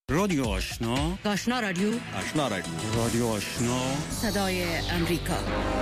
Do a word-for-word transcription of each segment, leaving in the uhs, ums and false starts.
رادیو آشنا، آشنا رادیو، آشنا رادیو، رادیو آشنا، صدای امریکا.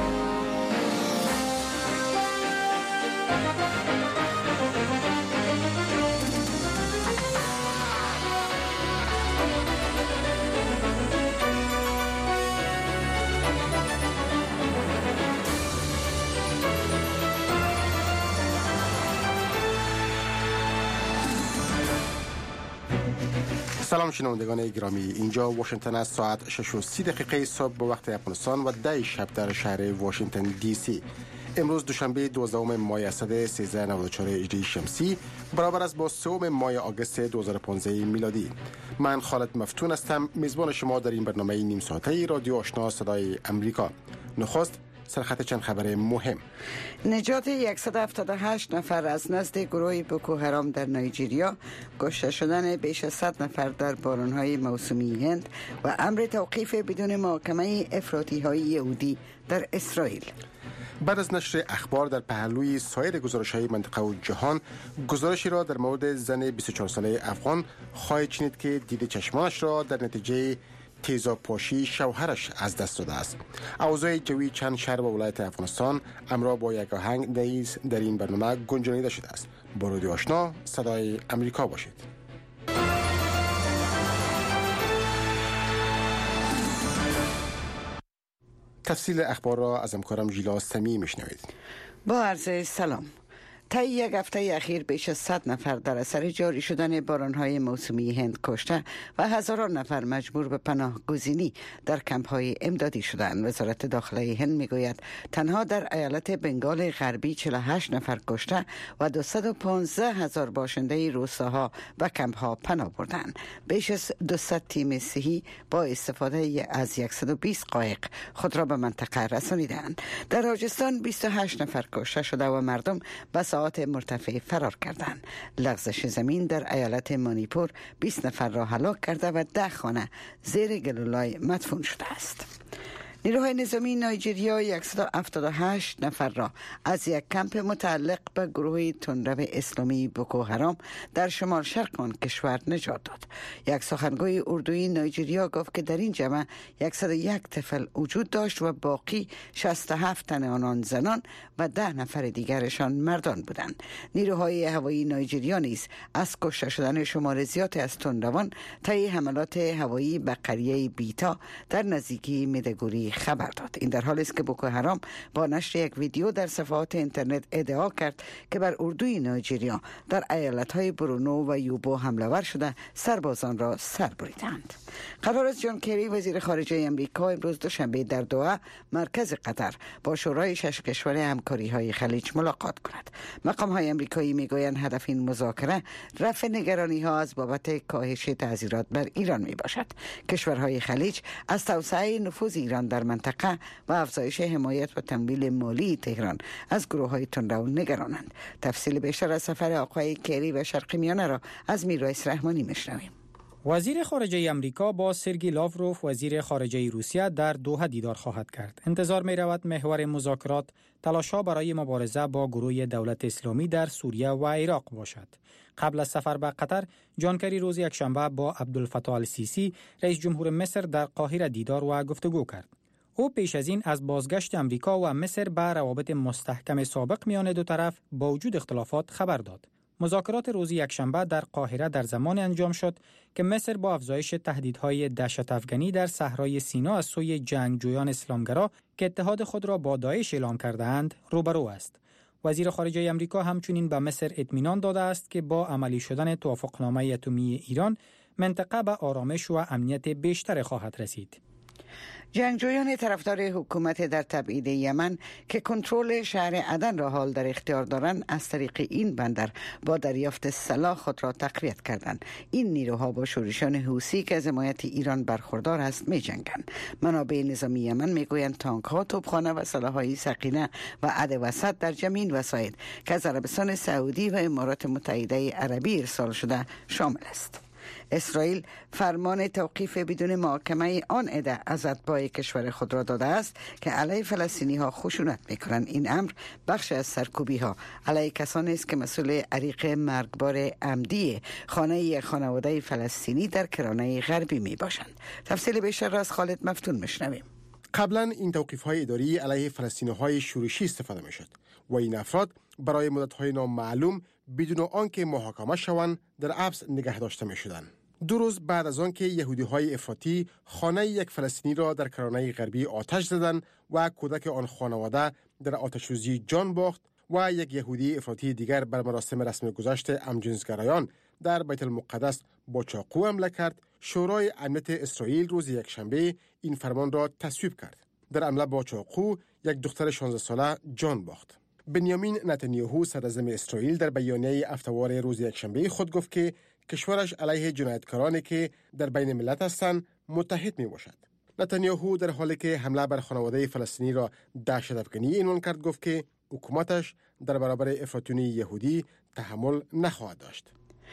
سلام شنوندگان گرامی، اینجا واشنگتن است. ساعت شش و سی دقیقه صبح به وقت افغانستان و ده شب در شهر واشنگتن دی سی. امروز دوشنبه دوازدهم ماه اسد سیزده نود و چهار هجری شمسی برابر است با سوم ماه آگوست دو هزار و پانزده میلادی. من خالد مفتون هستم، میزبان شما در این برنامه نیم ساعته رادیو آشنا صدای امریکا. نخست سرخط چند خبر مهم. نجات صد و هفتاد و هشت نفر از نزد گروه بوکو حرام در نایجریا، کشته شدن بیش از صد نفر در بارانهای موسومی هند و امر توقیف بدون محاکمه افراطی‌های یهودی در اسرائیل. بعد از نشر اخبار در پهلوی سایر گزارش‌های منطقه و جهان، گزارشی را در مورد زن بیست و چهار ساله افغان خواهید شنید که دید چشمانش را در نتیجه تیزابپاشی شوهرش از دست داده است. اوضاع جوی چند شهر و ولایت افغانستان امروز با یک آهنگ نیز در این برنامه گنجانیده شده است. با رادیو آشنا صدای امریکا باشید. تفصیل اخبار را از همکارم ژیلا سمی میشنوید. با عرض سلام. طی یک هفته اخیر بیش از صد نفر در اثر جاری شدن بارانهای موسمی هند کشته و هزاران نفر مجبور به پناه گزینی در کمپ‌های امدادی شدند. وزارت داخله هند میگوید تنها در ایالت بنگال غربی چهل و هشت نفر کشته و دویست و پانزده هزار باشنده روستاها و کمپ‌ها پناه بردند. بیش از دویست تیم صحی با استفاده از صد و بیست قایق خود را به منطقه رسانیدند. در راجستان بیست و هشت نفر کشته شده و مردم بس ساعت مرتفع فرار کردند. لغزش زمین در ایالت مانیپور بیست نفر را هلاک کرده و ده خانه زیر گلولای مدفون شده است. نیروهای نظامی نایجریا صد و هفتاد و هشت نفر را از یک کمپ متعلق به گروه تندرو اسلامی بوکو حرام در شمال شرق آن کشور نجات داد. یک سخنگوی اردوی نایجریا گفت که در این جمع صد و یک طفل وجود داشت و باقی شصت و هفت تن آنان زنان و ده نفر دیگرشان مردان بودند. نیروهای هوایی نایجریا نیز از کشته شدن شمار زیادی از تندروان طی حملات هوایی به قریه بیتا در نزدیکی میدگوری خبر داد. این در حالی است که بوکو حرام با نشر یک ویدیو در صفحات اینترنت ادعا کرد که بر اردوی نایجریا در ایالت‌های برونو و یوبو حمله ور شده سربازان را سر بریدند. قرار است جان کری وزیر خارجه امریکا امروز دوشنبه در دوحه مرکز قطر با شورای شش کشور همکاری‌های خلیج ملاقات کند. مقام‌های امریکایی میگویند هدف این مذاکره رفع نگرانی‌ها از بابت کاهش تعزیرات بر ایران میباشد. کشورهای خلیج از توسعه نفوذ ایران در منطقه و افزایش حمایت و تمویل مالی تهران از گروه‌های تندرو نگرانند. تفصیل بیشتر از سفر آقای کری و شرق میانه را از میرواعظ رحمانی میشنویم. وزیر خارجه امریکا با سرگئی لاوروف وزیر خارجه روسیه در دوحه دیدار خواهد کرد. انتظار می رود محور مذاکرات تلاش‌ها برای مبارزه با گروه دولت اسلامی در سوریه و عراق باشد. قبل از سفر به قطر، جان کری روز یکشنبه با عبدالفتاح السیسی رئیس جمهور مصر در قاهره دیدار و گفتگو کرد. او پیش از این از بازگشت امریکا و مصر به روابط مستحکم سابق میان دو طرف با وجود اختلافات خبر داد. مذاکرات روز یکشنبه در قاهره در زمان انجام شد که مصر با افزایش تهدیدهای دهشت افغانی در صحرای سینا از سوی جنگجویان اسلامگرا که اتحاد خود را با داعش اعلام کرده‌اند روبرو است. وزیر خارجه امریکا همچنین به مصر اطمینان داده است که با عملی شدن توافقنامه اتمی ایران منطقه به آرامش و امنیت بیشتر خواهد رسید. جنگجویان طرفدار حکومت در تبعید یمن که کنترل شهر عدن را حال در اختیار دارند از طریق این بندر با دریافت سلاح خود را تقویت کردند. این نیروها با شورشان حوثی که از حمایت ایران برخوردار است می جنگند. منابع نظامی یمن می گویند تانک ها، توپخانه و سلاح‌های ثقیله و عد وسط در جمین وسایل که از عربستان سعودی و امارات متحده عربی ارسال شده شامل است. اسرائیل فرمان توقیف بدون محاکمه آن عده از اتباع کشور خود را داده است که علیه فلسطینی ها خشونت میکنند. این امر بخش از سرکوبی ها علیه کسانی است که مسئول عریق مرگبار عمدی خانه یک خانواده فلسطینی در کرانه غربی می باشند. تفصیل بیشتر را از خالد مفتون میشنویم. قبلا این توقیف‌های اداری علیه فلسطینی‌های شورشی استفاده می‌شد و این افراد برای مدت‌های نامعلوم بدون آنکه محاکمه شوند در حبس نگه داشته می‌شدند. دو روز بعد از آنکه یهودی‌های افراطی خانه یک فلسطینی را در کرانه غربی آتش زدند و کودک آن خانواده در آتش‌سوزی جان باخت و یک یهودی افراطی دیگر بر مراسم رسم گذشت همجنسگرایان در بیت المقدس با چاقو حمله کرد، شورای امنیت اسرائیل روز یکشنبه این فرمان را تصویب کرد. در حمله با چاقو یک دختر شانزده ساله جان باخت. بنیامین نتانیاهو صدراعظم اسرائیل در بیانیه هفته‌وار روز یکشنبه خود گفت که کشورش علیه جنایتکارانی که در بین ملت هستند متحد می باشد. نتانیاهو در حالی که حمله بر خانواده فلسطینی را دهشت‌افکنی عنوان کرد گفت که حکومتش در برابر افراطیون یهودی تحمل نخواهد داشت.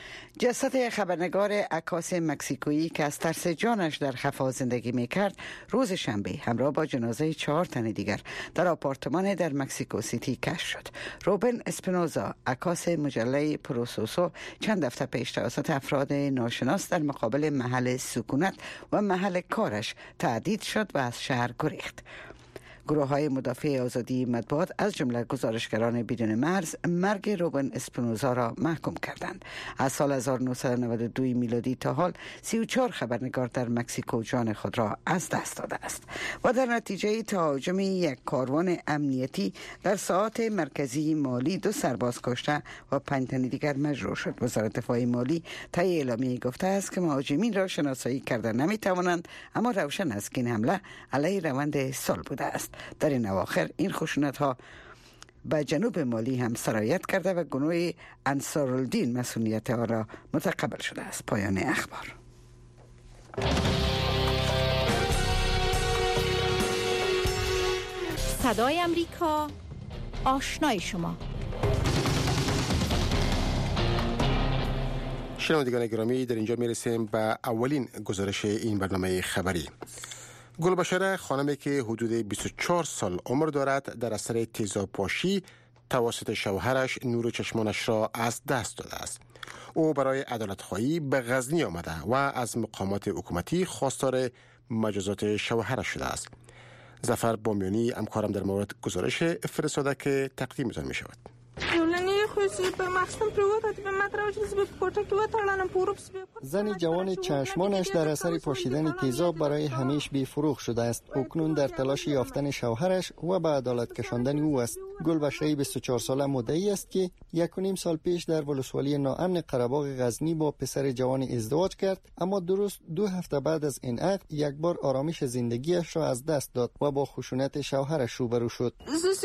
جسد خبرنگار عکاس مکزیکویی که از ترس جانش در خفا زندگی میکرد روز شنبه همراه با جنازه چهار تن دیگر در آپارتمان در مکزیکو سیتی کشف شد. روبن اسپینوزا عکاس مجله پروسوسو چند هفته پیش توسط افراد ناشناس در مقابل محل سکونت و محل کارش تهدید شد و از شهر گریخت. گروه های مدافع آزادی مطبوعات از جمله گزارشگران بدون مرز مرگ روبن اسپینوزا را محکوم کردند. از سال هزار و نهصد و نود و دو میلادی تا حال سی و چهار خبرنگار در مکزیکو جان خود را از دست داده است و در نتیجه تهاجم یک کاروان امنیتی در ساعات مرکزی مالی دو سرباز کشته و پنج تن دیگر مجروح شد. وزارت دفاع مالی طی اعلامیه گفته است که مهاجمین را شناسایی کرده نمیتوانند، اما روشن است که این حمله علیه روند صلح بوده است. در این اواخر این خشونت ها به جنوب مالی هم سرایت کرده و گروه انصارالدین مسئولیت آن را متقبل شده است. پایان اخبار. صدای امریکا، آشنای شما. شنوندگان گرامی، در اینجا میرسیم به اولین گزارش این برنامه خبری. گلبشره خانمی که حدود بیست و چهار سال عمر دارد در اثر تیزابپاشی توسط شوهرش نور چشمانش را از دست داده است. او برای عدالت‌خواهی به غزنی آمده و از مقامات حکومتی خواستار مجازات شوهرش شده است. ظفر بامیانی همکارم در مورد گزارش فرستاده که تقدیم می‌تان می‌شود. زن جوان چشمانش در اثر پاشیدن تیزاب برای همیشه بی فروغ شده است. اکنون در تلاش یافتن شوهرش و به عدالت کشاندن او است. گلبشره بیست و چهار ساله مدعی است که یک و نیم سال پیش در ولسوالی ناامن قره‌باغ غزنی با پسر جوان ازدواج کرد، اما درست دو هفته بعد از این عقد یک بار آرامش زندگیش را از دست داد و با خشونت شوهرش روبرو شد.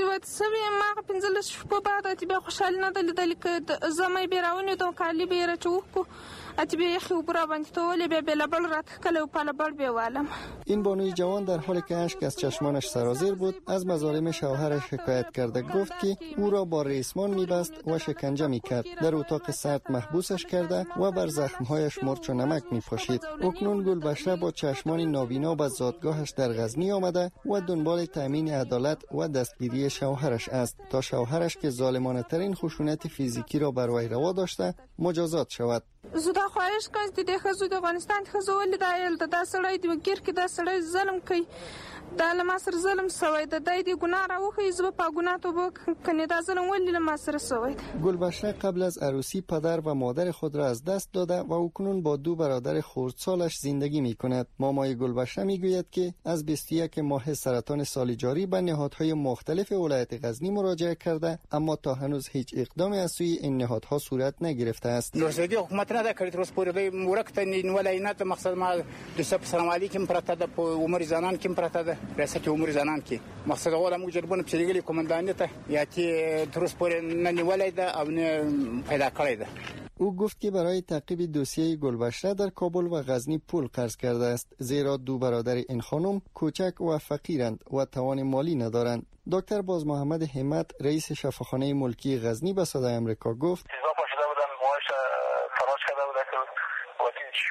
به خوشحال نه دلیدلی که زمای بیراونی دو کالی بیره چوکو اتی به یخی و برا باندې تولی به بلبل رات کله و پلبل بیوالم. این بانوی جوان در حالی که اشک از چشمانش سرازیر بود از مظالم شوهرش شکایت کرده. گفت که او را با ریسمان میبست و شکنجه میکرد، در اتاق سرد محبوسش کرده و بر زخمهایش مرچ و نمک میپاشید. اکنون گلبشره با چشمان نابینا به زادگاهش در غزنی آمده و دنبال تامین عدالت و دستگیری شوهرش است تا شوهرش که ظالمانه ترین خشونت فیزیکی را بر وی روا داشته مجازات شود. زودا خواهش کوم د خزو د افغانستان خزو ول د ایل د داسړی د وګیر کې داسړی ظلم کوي د لمصر ظلم سوی د دای دی ګناه را وخی زب په ګناه تو بو کنه د ظلم ول لمصر سوی. گلبشره قبل از عروسی پدر و مادر خود را از دست داده و اکنون با دو برادر خردسالش زندگی می کند. مامای گلبشره می گوید که از بیست و یک ماه سرطان سال جاری به نهادهای مختلف ولایت غزنی مراجعه کرده، اما تا هنوز هیچ اقدامی از سوی این نهادها صورت نگرفته است. رسیدگی حکومت نه کړی تر اوسه پورې مرکته نیولای نه. مقصد ما د سلام علیکم پرته د عمر زنان کې پرته ده ریاست عمر زنان کې مقصد غواړم مجربونه پچریګلی کمانډان ته یا چې تر اوسه پورې نه نیولای ده او نه پیدا کړی ده. او گفت که برای تعقیب دوسیه گلبشره در کابل و غزنی پول قرض کرده است، زیرا دو برادر این خانم کوچک و فقیرند و توان مالی ندارند. دکتر باز محمد همت رئیس شفاخانه ملکی غزنی به صدای آمریکا گفت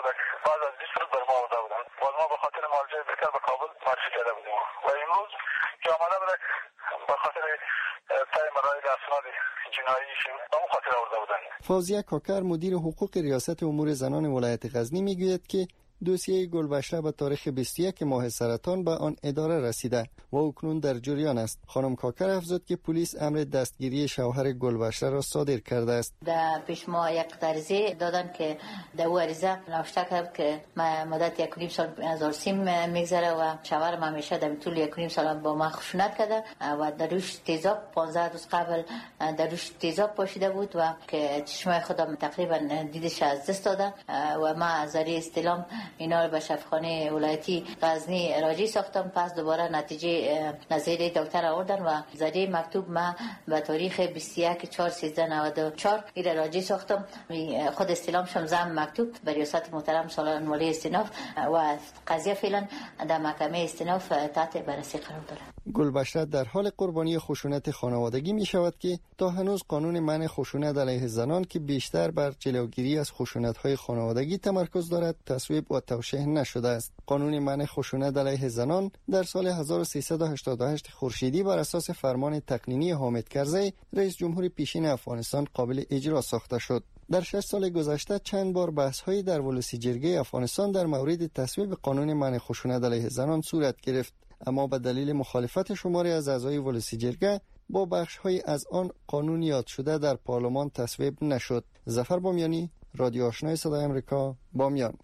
بود که بعد از بیست روز بر ما آورده بودن. باز ما به خاطر مراجعه بکر به کابل معرفی کرده بودیم و امروز که آمده بود به خاطر تای مراحل اسناد جناییشون به اون خاطر آورده بودن. فوزیه کاکر مدیر حقوق ریاست امور زنان ولایت غزنی میگوید که دوسیه گلبشره به تاریخ بیست و یک ماه سرطان به آن اداره رسیده و اکنون در جریان است. خانم کاکر افزود که پلیس امر دستگیری شوهر گلبشره را صادر کرده است. در پیش ما یک عریضه دادن که در او عریضه نوشته کرد که مدت یک و نیم سال از عرسیم میگذره و شوهرم همیشه در طول یک و نیم سال با من خشونت کرده و در روش تیزاب پانزده روز قبل در روش تیزاب پاشیده بود و که چشمای خودم تقریبا دیدش از دست داده و ما از ذریعه استلام اینا رو به شفاخانه ولایتی غزنی راجع ساختم. پس دوباره نتیجه نظری دکتر آوردن و ذریعه مکتوب ما به تاریخ بیست و یک چهار سیزده نود و چهار ایره راجع ساختم. خود استلام شم زم مکتوب به ریاست محترم سالاران ولی استیناف و قضیه فعلا در محکمه استیناف تحت بررسی قرار داره. گلبشره در حال قربانی خشونت خانوادگی می شود که تا هنوز قانون منع خشونت علیه زنان که بیشتر بر جلوگیری از خشونت‌های خانوادگی تمرکز دارد تصویب و توشیح نشده است. قانون منع خشونت علیه زنان در سال هزار و سیصد و هشتاد و هشت خورشیدی بر اساس فرمان تقنینی حامد کرزی رئیس جمهور پیشین افغانستان قابل اجرا ساخته شد. در شش سال گذشته چند بار بحث‌های در ولسی جرگه افغانستان در مورد تصویب قانون منع خشونت علیه زنان صورت گرفت، اما به دلیل مخالفت شماری از اعضای ولسی جرگه با بخش‌های از آن قانون یاد شده در پارلمان تصویب نشد. ظفر بامیانی، رادیو آشنای صدای آمریکا، بامیان.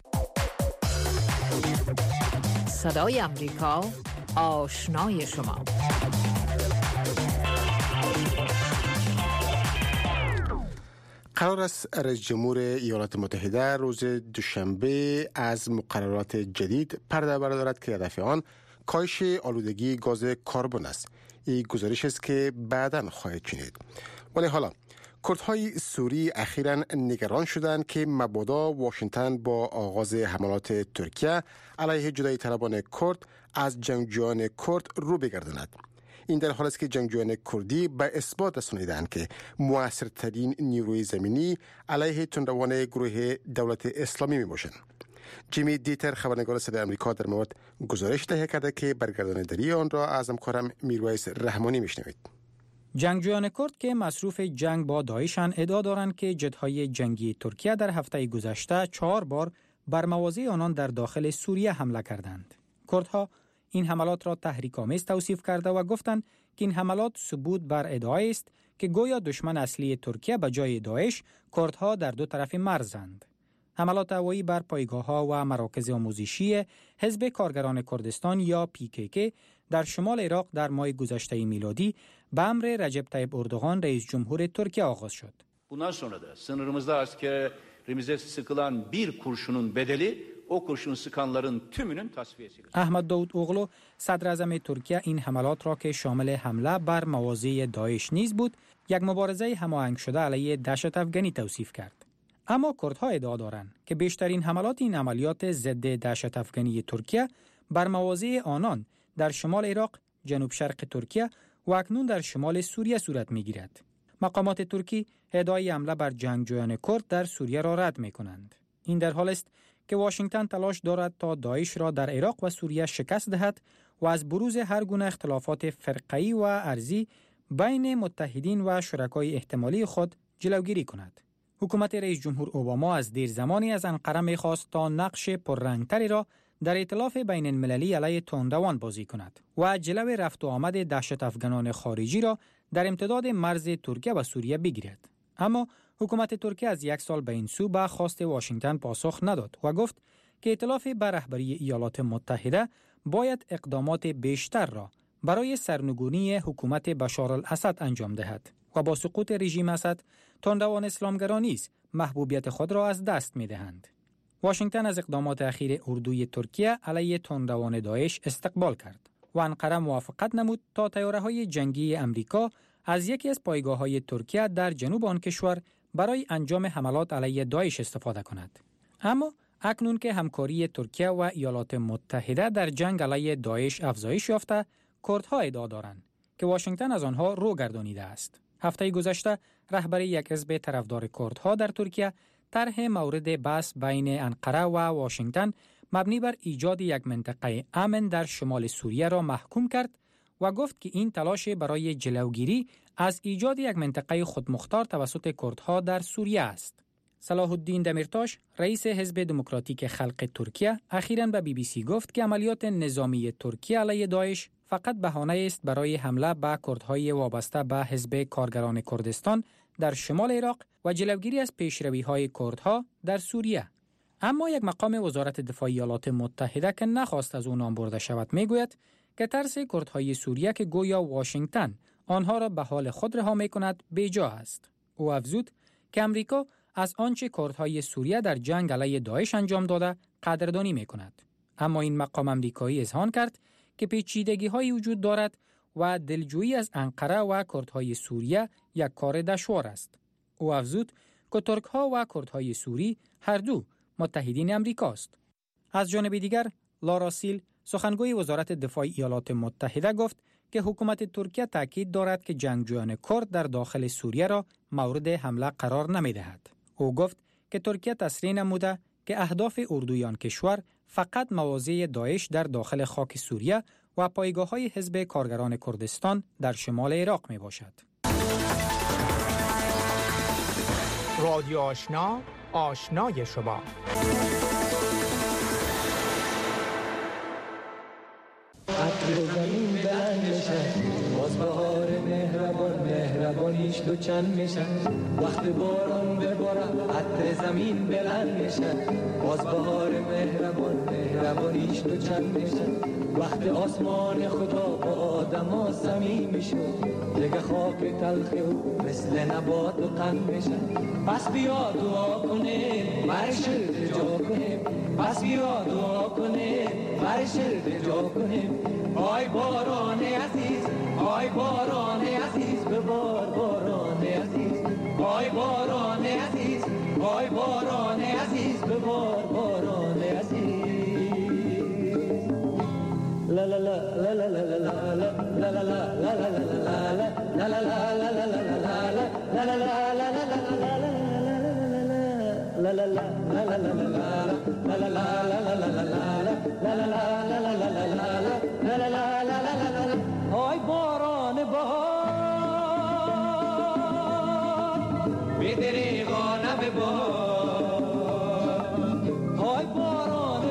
صدای آمریکا، آشنای شما. قرار است رئیس جمهور ایالات متحده روز دوشنبه از مقررات جدید پرده بردارد که هدف آن کاهش آلودگی گاز کربن است. این گزارش است که بعداً خواهید شنید. ولی حالا کردهای سوری اخیراً نگران شدند که مبادا واشنگتن با آغاز حملات ترکیه علیه جدایی طلبان کرد از جنگجویان کرد رو بگرداند. این در حالی است که جنگجویان کردی به اثبات رسانیدند که موثرترین نیروی زمینی علیه تندروان گروه دولت اسلامی می باشند. جیمی دیتر خبرنگار صدای آمریکا در مورد گزارش تهیه کرده که برگرداندگی آن را از همکارم میرویس رحمانی میشنوید. جنگجویان کرد که مصروف جنگ با داعشند ادعا دارند که جت‌های جنگی ترکیه در هفته گذشته چهار بار بر مواضع آنان در داخل سوریه حمله کردند. کردها این حملات را تحریک‌آمیز توصیف کرده و گفتند که این حملات ثبوت بر ادعای است که گویا دشمن اصلی ترکیه به جای داعش کردها در دو طرف مرزند. حملات هوایی بر پایگاه‌ها و مراکز آموزشی حزب کارگران کردستان یا پی کی کی در شمال عراق در ماه گذشته میلادی به امر رجب طیب اردوغان رئیس جمهور ترکیه آغاز شد. Bundan sonra da sınırımızda askerimize sıkılan bir kurşunun bedeli o kurşun sıkanların tümünün tasfiyesidir. احمد داود اوغلو صدر اعظم ترکیه این حملات را که شامل حمله بر مواضع داعش نیز بود یک مبارزه هماهنگ شده علیه دهشت افغانی توصیف کرد. اما کردها ادعا دارند که بیشترین حملات این عملیات ضد دهشت افغانی ترکیه بر مواضع آنان در شمال عراق، جنوب شرق ترکیه و اکنون در شمال سوریه صورت می‌گیرد. مقامات ترکی ادعای حمله بر جنگجویان کرد در سوریه را رد می‌کنند. این در حالی است که واشنگتن تلاش دارد تا داعش را در عراق و سوریه شکست دهد و از بروز هر گونه اختلافات فرقه‌ای و ارضی بین متحدین و شرکای احتمالی خود جلوگیری کند. حکومت رئیس جمهور اوباما از دیر زمانی از انقره می‌خواست تا نقش پررنگتری را در ائتلاف بین المللی علیه تندروان بازی کند و جلو رفت و آمد دهشت افغانان خارجی را در امتداد مرز ترکیه و سوریه بگیرد. اما حکومت ترکیه از یک سال به این سو به خواست واشنگتن پاسخ نداد و گفت که ائتلاف به رهبری ایالات متحده باید اقدامات بیشتر را برای سرنگونی حکومت بشار الاسد انجام دهد و با سقوط رژیم اسد تندروان اسلامگرا نیز محبوبیت خود را از دست می‌دهند. واشنگتن از اقدامات اخیر اردوی ترکیه علیه تندروان داعش استقبال کرد و انقره موافقت نمود تا طیاره‌های جنگی امریکا از یکی از پایگاه‌های ترکیه در جنوب آن کشور برای انجام حملات علیه داعش استفاده کند. اما اکنون که همکاری ترکیه و ایالات متحده در جنگ علیه داعش افزایش یافته، کردها ادعا دارند که واشنگتن از آنها رو گردانیده است. هفته گذشته رهبر یک حزب طرفدار کردها در ترکیه طرح مورد بحث بین انقره و واشنگتن مبنی بر ایجاد یک منطقه امن در شمال سوریه را محکوم کرد و گفت که این تلاش برای جلوگیری از ایجاد یک منطقه خودمختار توسط کردها در سوریه است. صلاح الدین دمیرتاش، رئیس حزب دموکراتیک خلق ترکیه، اخیراً به بی بی سی گفت که عملیات نظامی ترکیه علیه داعش فقط بهانه است برای حمله به کردهای وابسته به حزب کارگران کردستان در شمال عراق و جلوگیری از پیشروی‌های کردها در سوریه. اما یک مقام وزارت دفاع ایالات متحده که نخواست از او نام برده شود میگوید که ترس کردهای سوریه که گویا واشنگتن آنها را به حال خود رها می‌کند بیجا است. او افزود که امریکا از آنچه کردهای سوریه در جنگ علیه داعش انجام داده قدردانی می‌کند. اما این مقام امریکایی اذعان کرد که پیچیدگی‌هایی وجود دارد و دلجویی از انقره و کردهای سوریه یک کار دشوار است. او افزود که ترک‌ها و کردهای سوری هر دو متحدین امریکاست. از جانب دیگر لارا سیل، سخنگوی وزارت دفاع ایالات متحده، گفت که حکومت ترکیه تاکید دارد که جنگجویان کرد در داخل سوریه را مورد حمله قرار نمی‌دهد. او گفت که ترکیه تصریح نموده که اهداف اردوی آن کشور فقط مواضع داعش در داخل خاک سوریه و پایگاه‌های حزب کارگران کردستان در شمال عراق میباشد. رادیو آشنا، آشنای شما. عطر زمین بلند میشه، باز بهار مهربان مهربانیش تو چند میشه. وقت باران بباره عطر زمین بلند میشه، باز بهار مهربان مهربانیش تو چند میشه. وقت آسمان خدا با آدم ها صمیم میشه، دیگه خاک تلخی و مثل نبات و قند میشه. پس بیا دعا کنه برای شرد جا کنه، پس بیا دعا کنه برای شرد جا کنه. آی باران عزیز، آی باران عزیز، ببار باران عزیز. آی باران عزیز، آی باران عزیز، ببار باران عزیز. لا لا لا لا لا لا لا لا لا لا لا لا لا لا لا آی باران بهار به دریغانه ببار، آی باران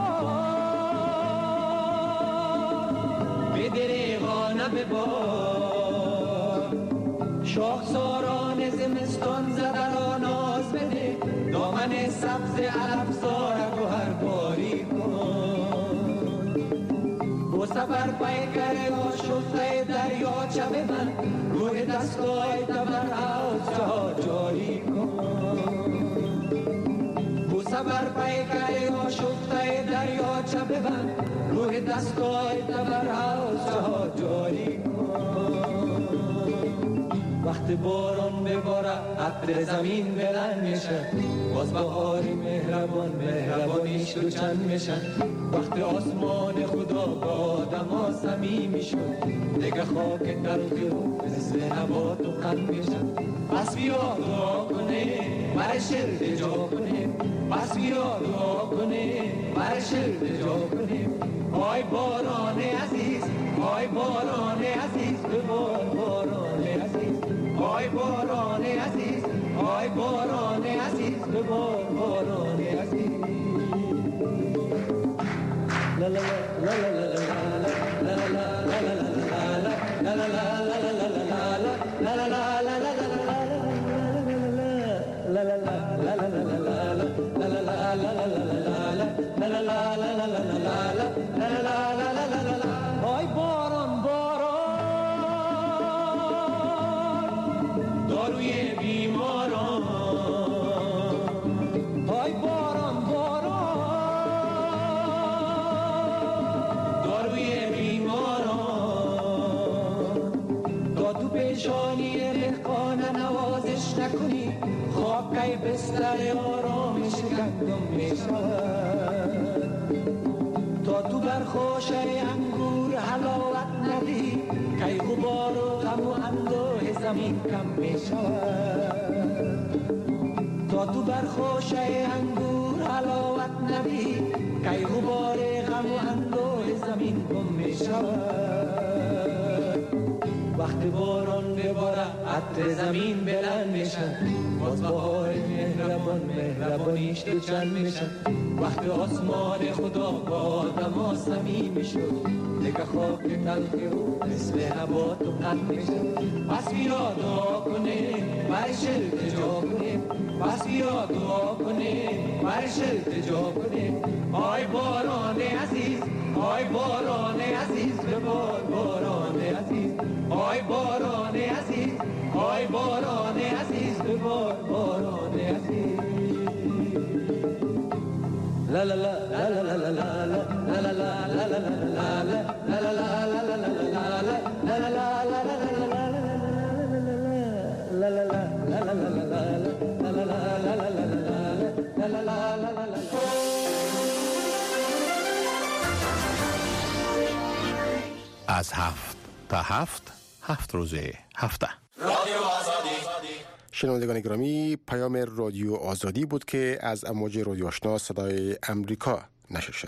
بهار به دریغانه ببار. شاخساران زمستان زده را ناز بده، دامن سبز علفزار گوهر باری کن. با سفر پیکر آشفته دریا چه من، روی دستگاه تبر از جا جاری کن. با سفر پیکر آشفته دریا چه من، روی دستگاه تبر از جا جاری کن. وقت باران بباره عطر زمین بلند میشه، باز بهاری مهربان مهربانیش تو چند میشه. وقت آسمان خدا با آدم ها صمیم میشد، دیگه خاک تلخی رو مثل نبات و قند میشه. پس بیا دعا کنه برای شرد جا کنه، پس بیا دعا کنه برای شرد جا کنه. آی باران عزیز، آی باران عزیز، ببار باران عزیز. آی باران عزیز، آی باران عزیز، ببار باران عزیز. لا لا لا لا لا لا لا لا لا لا آی باران باران داروی بیماران، آی باران باران داروی بیماران. تا تو پیشانی دهقان نوازش نکنی، خاکی بستر آرامش گندم میشود. تا تو برخوشه انگور حلاوت ندی، کی غبار و غم و اندوه زمین کم می شود. تا تا تو برخوشه انگور حلاوت نبی کی غبار غم و اندوه زمین گم می شود وقت باران بباره عطر زمین بلند میشه باز بهار مهربان مهربانیش دو چند میشه وقت آسمان خدا با آدم ها صمیمی شد دیگه خاک تلخی و مثل نبات و قد میشه پس بیا دعا کنه برش التجا کنه پس بیا دعا کنه برش التجا کنه آی باران عزیز آی باران عزیز ببار باران عزیز آی باران عزیز آی باران عزیز ببار باران عزیز لا لا لا لا لا لا لا لا لا لا لا از هفت تا هفت هفت روزه هفته رادیو آزادی. شنوندگان گرامی، پیام رادیو آزادی بود که از امواج رادیو آشنا صدای امریکا نشر شد.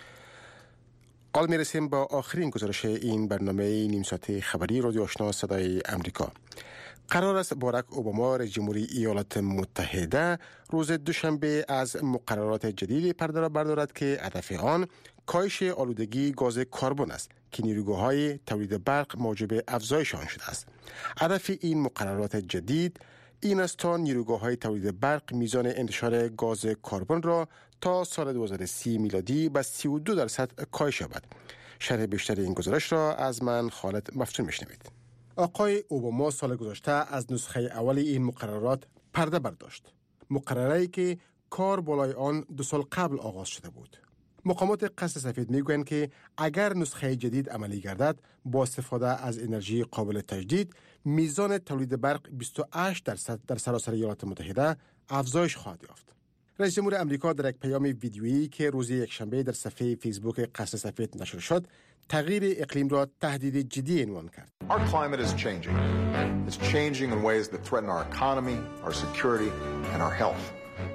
حال میرسیم با آخرین گزارش این برنامه نیم ساعته خبری رادیو آشنا صدای امریکا. قرار است باراک اوباما رئیس جمهوری ایالات متحده روز دوشنبه از مقررات جدیدی پرده را بردارد که هدف آن کاهش آلودگی گاز کربن است که نیروگاه‌های تولید برق موجب افزایش آن شده است. هدف این مقررات جدید این است تا نیروگاه‌های تولید برق میزان انتشار گاز کربن را تا سال دو هزار و سی میلادی به سی و دو درصد کاهش یابد. شرح بیشتر این گزارش را از من خالد مفتون میشنوید. آقای اوباما سال گذشته از نسخه اول این مقررات پرده برداشت. مقرره‌ای که کار بالای آن دو سال قبل آغاز شده بود. مقامات قصر سفید میگویند که اگر نسخه جدید عملی گردد با استفاده از انرژی قابل تجدید میزان تولید برق بیست و هشت درصد در سراسر ایالات متحده افزایش خواهد یافت. رئیس جمهور آمریکا در یک پیام ویدیویی که روز یکشنبه در صفحه فیسبوک قصر سفید نشر شد، تغییر اقلیم را تهدید جدی عنوان کرد. Our climate is changing. It's changing in ways that threaten our economy, our security and our health.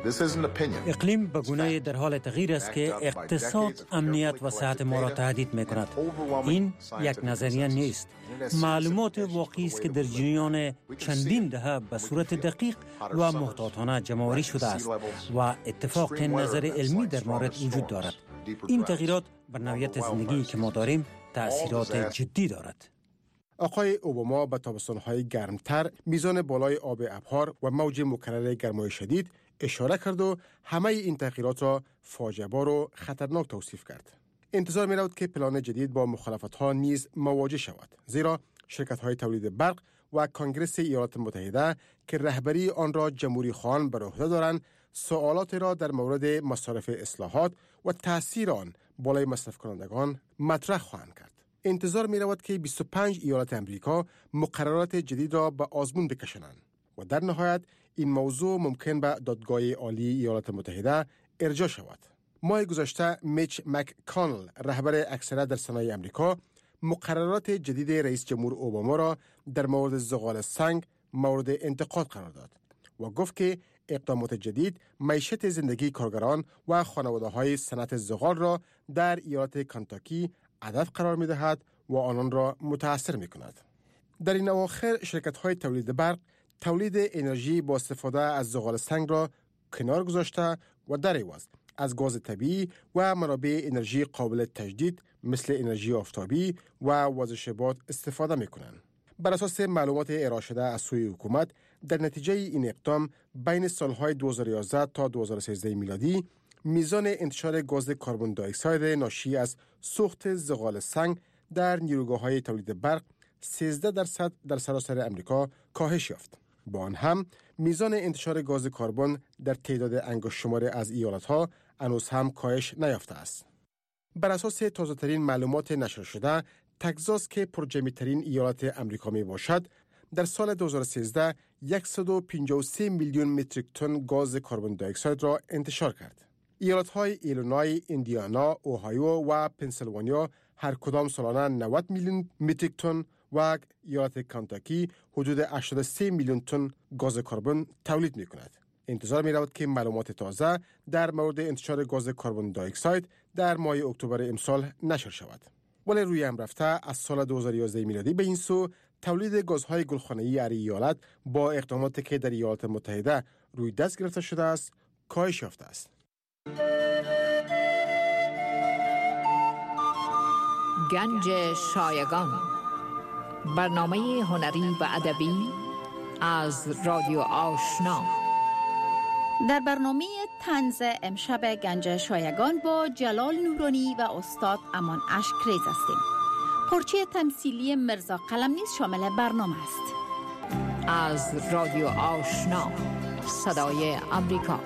اقلیم به گونه‌ای در حال تغییر است که اقتصاد، امنیت و صحت ما را تهدید می‌کند. این یک نظریه نیست. معلومات واقعی است که در جریان چندین دهه به صورت دقیق و محتاطانه جمع‌آوری شده است و اتفاق نظر علمی در مورد وجود دارد. این تغییرات بر نوعیت زندگی که ما داریم تأثیرات جدی دارد. آقای اوباما به تابستان‌های گرمتر، میزان بالای آب ابرها و موج مکرر گرمای شدید اشاره کرد و همه این تغییرات را فاجعه‌بار و خطرناک توصیف کرد. انتظار می‌رود که پلان جدید با مخالفت‌ها نیز مواجه شود، زیرا شرکت‌های تولید برق و کنگره ایالات متحده که رهبری آن را جمهوری خواهان بر عهده دارند، سوالات را در مورد مصارف اصلاحات و تأثیر آن بالای مصرف کنندگان مطرح خواهند کرد. انتظار می‌رود که بیست و پنج ایالت امریکا مقررات جدید را به آزمون بکشانند و در نهایت این موضوع ممکن به دادگاه عالی ایالات متحده ارجاع شود. ماه گذشته میچ مک‌کانل، رهبر اکثریت در سنای امریکا، مقررات جدید رئیس جمهور اوباما را در مورد زغال سنگ مورد انتقاد قرار داد و گفت که اقدامات جدید معیشت زندگی کارگران و خانواده‌های صنعت زغال را در ایالت کنتاکی هدف قرار می‌دهد و آنان را متاثر می‌کند. در این اواخر شرکت‌های تولید برق تولید انرژی با استفاده از زغال سنگ را کنار گذاشته و در عوض از گاز طبیعی و منابع انرژی قابل تجدید مثل انرژی آفتابی و وزش باد استفاده می‌کنند. بر اساس معلومات ارائه شده از سوی حکومت، در نتیجه این اقدام بین سالهای دو هزار و یازده تا دو هزار و سیزده میلادی میزان انتشار گاز کربن دی اکساید ناشی از سوخت زغال سنگ در نیروگاه‌های تولید برق سیزده درصد در سراسر امریکا کاهش یافت. با آن هم میزان انتشار گاز کربن در تعداد انگشت شمار از ایالت‌ها هنوز هم کاهش نیافته است. بر اساس تازه‌ترین معلومات نشر شده، تگزاس که پرجمعی‌ترین ایالت امریکا می باشد، در سال دو هزار و سیزده صد و پنجاه و سه میلیون متریک تن گاز کربن دی اکساید را انتشار کرد. ایالت‌های ایلینوی، ایندیانا، اوهایو و پنسیلوانیا هر کدام سالانه نود میلیون متریک تن و ایالت کنتاکی حدود هشتاد و سه میلیون تن گاز کربن تولید می‌کند. انتظار می رود که معلومات تازه در مورد انتشار گاز کربن دی اکساید در ماه اکتبر امسال نشر شود. ولی روی هم رفته از سال دو هزار و یازده میلادی به این سو تولید گازهای گلخانه‌ای در ایالت با اقداماتی که در ایالات متحده روی دست گرفته شده است کاهش یافته است. گنج شایگان، برنامه هنری و ادبی از رادیو آشنا. در برنامه طنز امشب گنج شایگان با جلال نورانی و استاد امان اشکریز هستیم. پرچه تمثیلی مرزا قلمنیز شامل برنامه است. از رادیو آشنا، صدای امریکا.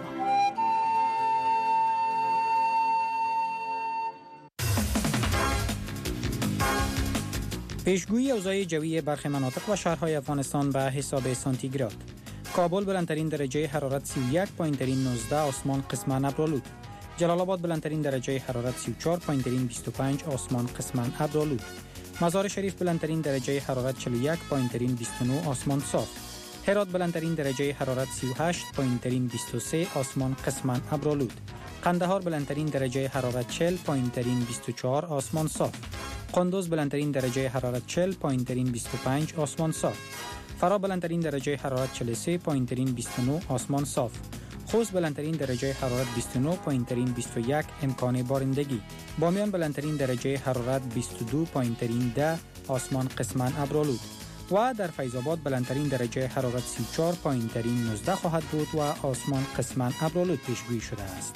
پیشگویی اوضاع جوی برخی مناطق و شهرهای افغانستان به حساب سانتیگراد. کابل بلندترین درجه حرارت سی و یک پایینترین نوزده، آسمان قسما ابرآلود. جلال آباد بلندترین درجه حرارت سی و چهار پایینترین بیست و پنج، آسمان قسما ابرآلود. مزار شریف بلندترین درجه حرارت چهل و یک پایینترین بیست و نه، آسمان صاف. هرات بلندترین درجه حرارت سی و هشت پایینترین بیست و سه، آسمان قسما ابرآلود. قندهار بلندترین درجه حرارت چهل پایینترین بیست و چهار، آسمان صاف. قندوز بلندترین درجه حرارت چهل پایینترین بیست و پنج، آسمان صاف. فرا بلندترین درجه حرارت چهل و سه پایینترین بیست و نه، آسمان صاف. خوست بلندترین درجه حرارت بیست و نه پایینترین بیست و یک، امکان بارندگی. بامیان بلندترین درجه حرارت بیست و دو پایینترین ده، آسمان قسما ابرآلود. و در فیض آباد بلندترین درجه حرارت سی و چهار پایینترین نوزده خواهد بود و آسمان قسما ابرآلود پیشگویی شده است.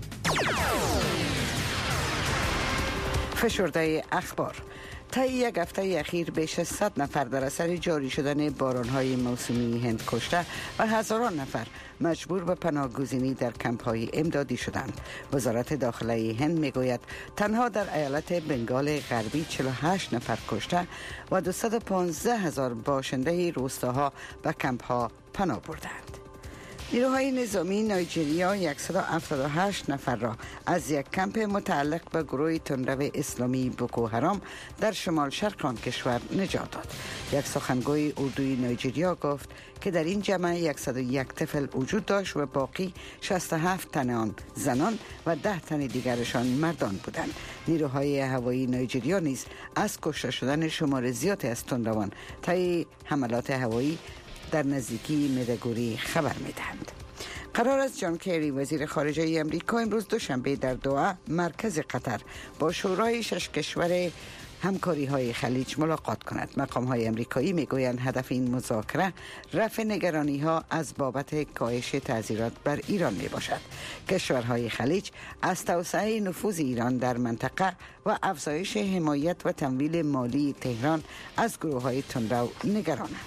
فشرده اخبار. طی یک هفته اخیر بیش از صد نفر در اثر جاری شدن باران‌های موسمی هند کشته و هزاران نفر مجبور به پناهگزینی در کمپ‌های امدادی شدند. وزارت داخله هند میگوید تنها در ایالت بنگال غربی چهل و هشت نفر کشته و دویست و پانزده هزار باشنده روستاها به کمپ‌ها پناه بردند. نیروهای نظامی نایجریا صد و هفتاد و هشت نفر را از یک کمپ متعلق به گروه تندرو اسلامی بوکو حرام در شمال شرق آن کشور نجات داد. یک سخنگوی اردوی نایجریا گفت که در این جمع صد و یک طفل وجود داشت و باقی شصت و هفت تن آن زنان و ده تن دیگرشان مردان بودند. نیروهای هوایی نایجریا نیز از کشته شدن شمار زیادی از تندروان طی حملات هوایی در نزدیکی مدگوری خبر میدهند. قرار است جان کری وزیر خارجه امریکا امروز دوشنبه در دوحه مرکز قطر با شورای شش کشور همکاری های خلیج ملاقات کند. مقام های امریکایی میگویند هدف این مذاکره رفع نگرانی ها از بابت کاهش تعزیرات بر ایران می باشد. کشورهای خلیج از توسعه نفوذ ایران در منطقه و افزایش حمایت و تمویل مالی تهران از گروه های تندرو نگرانند.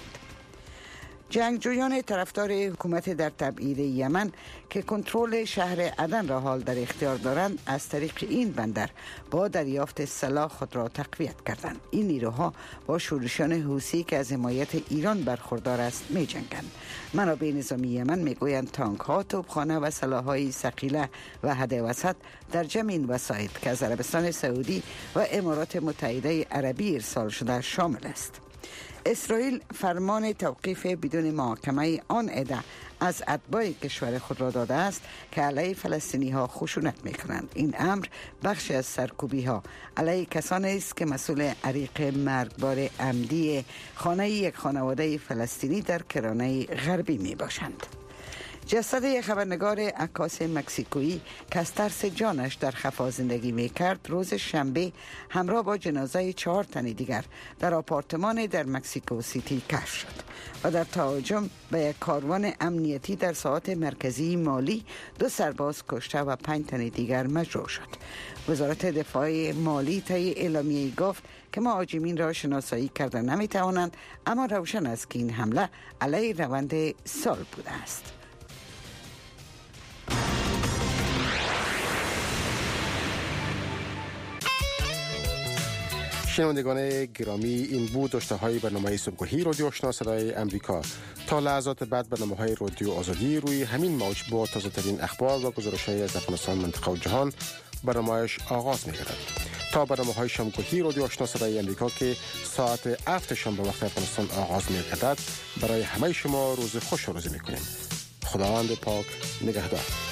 جنگجویان طرفدار حکومت در تبعید یمن که کنترل شهر عدن را حال در اختیار دارند از طریق این بندر با دریافت سلاح خود را تقویت کردند. این نیروها با شورشیان حوثی که از حمایت ایران برخوردار است می جنگند. منابع نظامی یمن می گویند تانک ها، توپخانه و سلاح‌های ثقیله و حد وسط در جمع این وسایل که از عربستان سعودی و امارات متحده عربی ارسال شده شامل است. اسرائیل فرمان توقیف بدون محاکمه آن عده از اتباع کشور خود را داده است که علیه فلسطینی ها خشونت می کنند. این امر بخشی از سرکوبی ها علیه کسانی است که مسئول عریق مرگبار عمدی خانه یک خانواده فلسطینی در کرانه غربی می باشند. جسد یک خبرنگار عکاس مکزیکویی که از ترس جانش در خفا زندگی می کرد روز شنبه همراه با جنازه چهار تن دیگر در آپارتمان در مکزیکو سیتی کشف شد و در تهاجم به یک کاروان امنیتی در ساعات مرکزی مالی دو سرباز کشته و پنج تن دیگر مجروح شد. وزارت دفاع مالی طی اعلامیه‌ای گفت که مهاجمین را شناسایی کرده نمی توانند، اما روشن است که این حمله علیه روند صلح بوده است. شنوندگان گرامی، این بود داشته‌های برنامه صبحگاهی رادیو آشنا صدای امریکا. تا لحظات بعد برنامه‌های رادیو آزادی روی همین موج با تازه‌ترین اخبار و گزارش‌های از افغانستان، منطقه و جهان برنامه‌اش آغاز می‌گردد. تا برنامه‌های شامگاهی رادیو آشنا صدای امریکا که ساعت هفت شام به وقت افغانستان آغاز می‌گردد، برای همه شما روز خوش آرزو می‌کنیم. خداوند پاک نگهدار.